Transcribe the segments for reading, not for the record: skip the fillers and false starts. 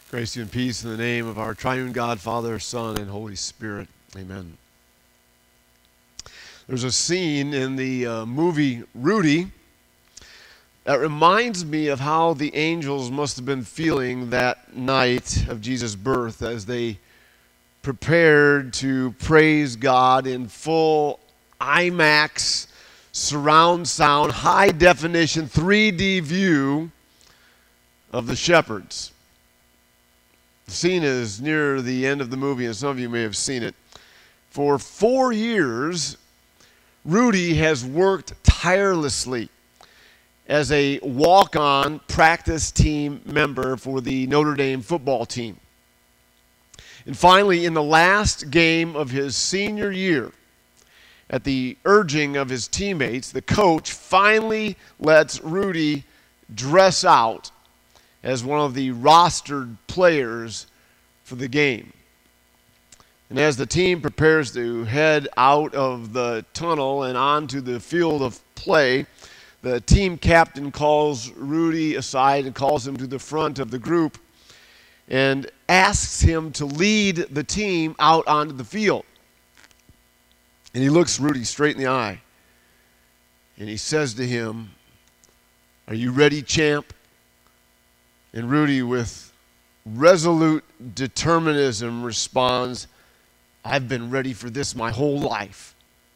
Grace to you and peace in the name of our triune God, Father, Son, and Holy Spirit. Amen. There's a scene in the movie Rudy that reminds me of how the angels must have been feeling that night of Jesus' birth as they prepared to praise God in full IMAX surround sound, high definition 3D view of the shepherds. The scene is near the end of the movie, and some of you may have seen it. For 4 years, Rudy has worked tirelessly as a walk-on practice team member for the Notre Dame football team. And finally, in the last game of his senior year, at the urging of his teammates, the coach finally lets Rudy dress out as one of the rostered players for the game. And as the team prepares to head out of the tunnel and onto the field of play, the team captain calls Rudy aside and calls him to the front of the group and asks him to lead the team out onto the field. And he looks Rudy straight in the eye and he says to him, "Are you ready, champ?" And Rudy, with resolute determinism, responds, "I've been ready for this my whole life."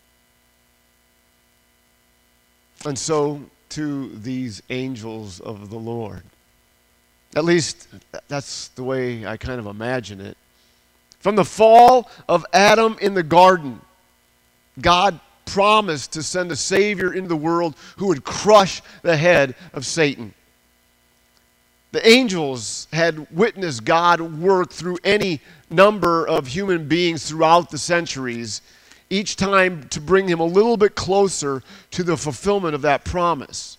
And so to these angels of the Lord. At least that's the way I kind of imagine it. From the fall of Adam in the garden, God promised to send a Savior into the world who would crush the head of Satan. The angels had witnessed God work through any number of human beings throughout the centuries, each time to bring him a little bit closer to the fulfillment of that promise.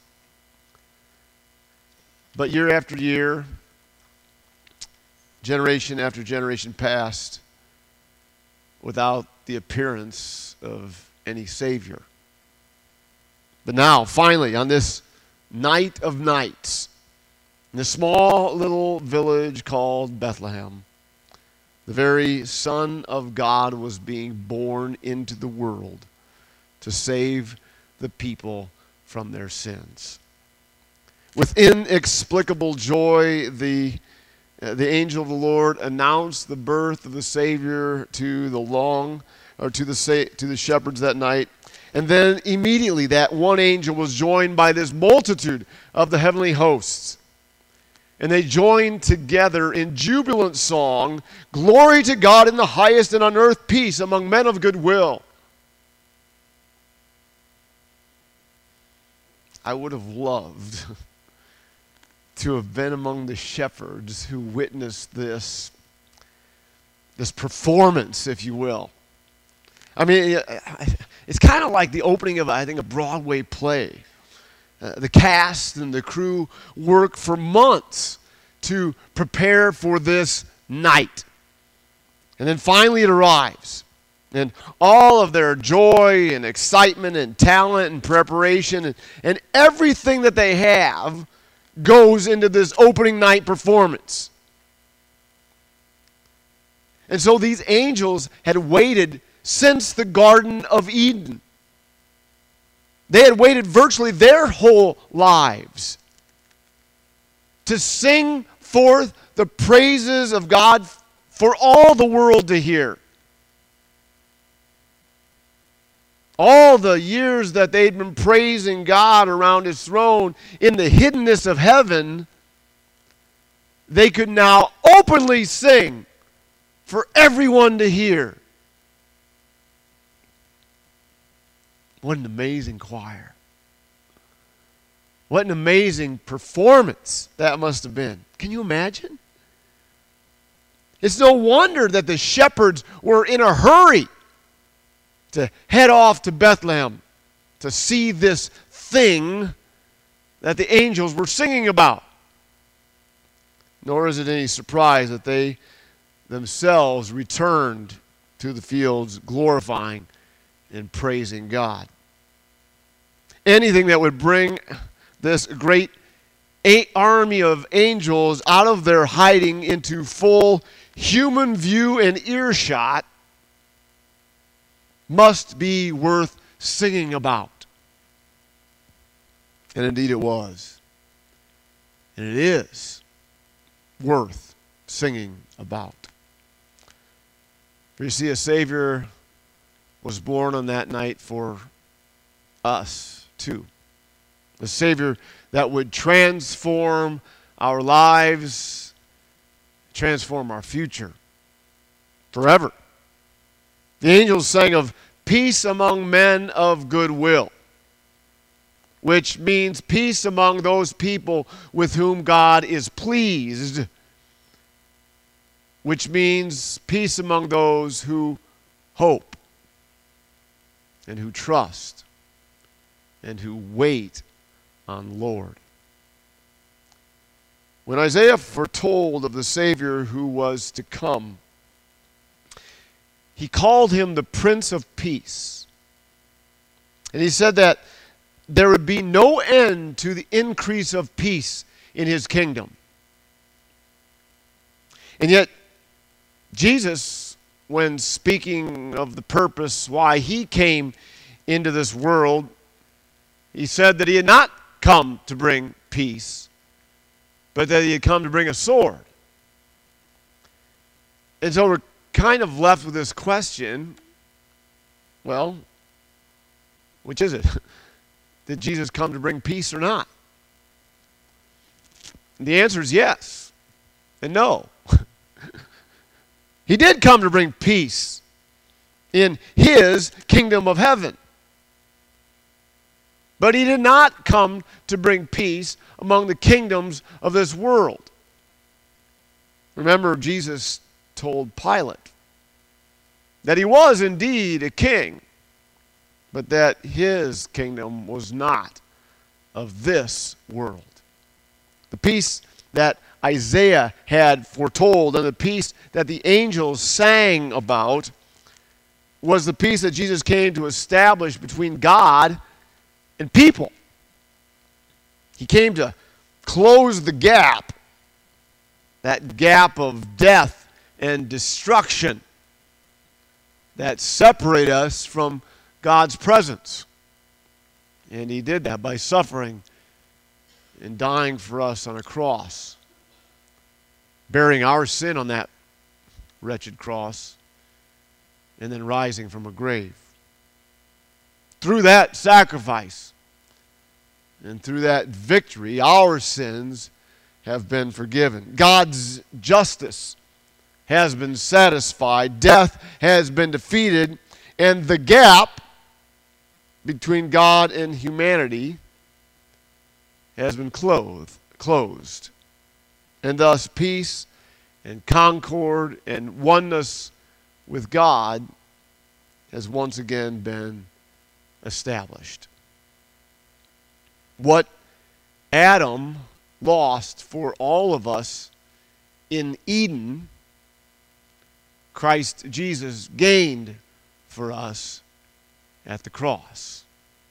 But year after year, generation after generation passed without the appearance of any Savior. But now, finally, on this night of nights, in a small little village called Bethlehem, the very Son of God was being born into the world to save the people from their sins. With inexplicable joy, the angel of the Lord announced the birth of the Savior to the shepherds that night. And then immediately that one angel was joined by this multitude of the heavenly hosts. And they joined together in jubilant song, "Glory to God in the highest, and on earth peace among men of good will." I would have loved to have been among the shepherds who witnessed this performance, if you will. I mean, it's kind of like the opening of, I think, a Broadway play. The cast and the crew work for months to prepare for this night. And then finally it arrives. And all of their joy and excitement and talent and preparation and everything that they have goes into this opening night performance. And so these angels had waited since the Garden of Eden. They had waited virtually their whole lives to sing forth the praises of God for all the world to hear. All the years that they'd been praising God around His throne in the hiddenness of heaven, they could now openly sing for everyone to hear. What an amazing choir. What an amazing performance that must have been. Can you imagine? It's no wonder that the shepherds were in a hurry to head off to Bethlehem to see this thing that the angels were singing about. Nor is it any surprise that they themselves returned to the fields glorifying and praising God. Anything that would bring this great army of angels out of their hiding into full human view and earshot must be worth singing about. And indeed it was. And it is worth singing about. For you see, a Savior was born on that night for us too. A Savior that would transform our lives, transform our future forever. The angels sang of peace among men of good will, which means peace among those people with whom God is pleased, which means peace among those who hope and who trust and who wait on Lord. When Isaiah foretold of the Savior who was to come, he called him the Prince of Peace. And he said that there would be no end to the increase of peace in his kingdom. And yet, Jesus, when speaking of the purpose why he came into this world, he said that he had not come to bring peace, but that he had come to bring a sword. And so we're kind of left with this question, well, which is it? Did Jesus come to bring peace or not? And the answer is yes and no. He did come to bring peace in his kingdom of heaven. But he did not come to bring peace among the kingdoms of this world. Remember, Jesus told Pilate that he was indeed a king, but that his kingdom was not of this world. The peace that Isaiah had foretold and the peace that the angels sang about was the peace that Jesus came to establish between God and people. He came to close the gap, that gap of death and destruction that separate us from God's presence. And he did that by suffering and dying for us on a cross, bearing our sin on that wretched cross, and then rising from a grave. Through that sacrifice and through that victory, our sins have been forgiven. God's justice has been satisfied. Death has been defeated. And the gap between God and humanity has been closed. And thus peace and concord and oneness with God has once again been established. What Adam lost for all of us in Eden, Christ Jesus gained for us at the cross.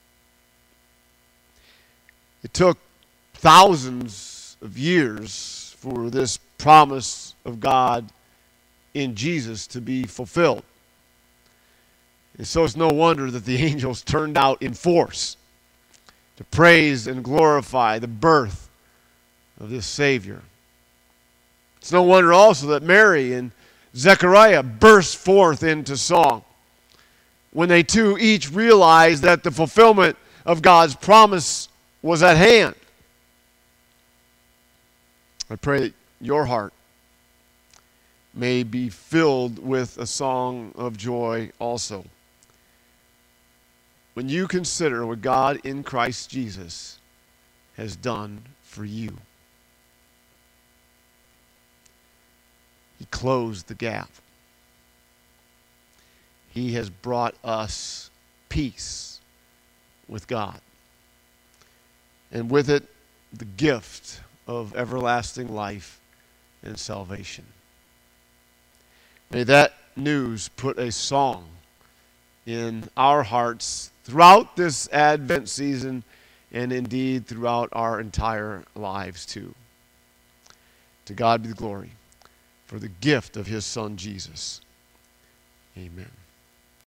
It took thousands of years for this promise of God in Jesus to be fulfilled. And so it's no wonder that the angels turned out in force to praise and glorify the birth of this Savior. It's no wonder also that Mary and Zechariah burst forth into song when they too each realized that the fulfillment of God's promise was at hand. I pray that your heart may be filled with a song of joy also when you consider what God in Christ Jesus has done for you. He closed the gap. He has brought us peace with God. And with it, the gift of everlasting life and salvation. May that news put a song in our hearts throughout this Advent season and indeed throughout our entire lives too. To God be the glory for the gift of his Son Jesus. Amen.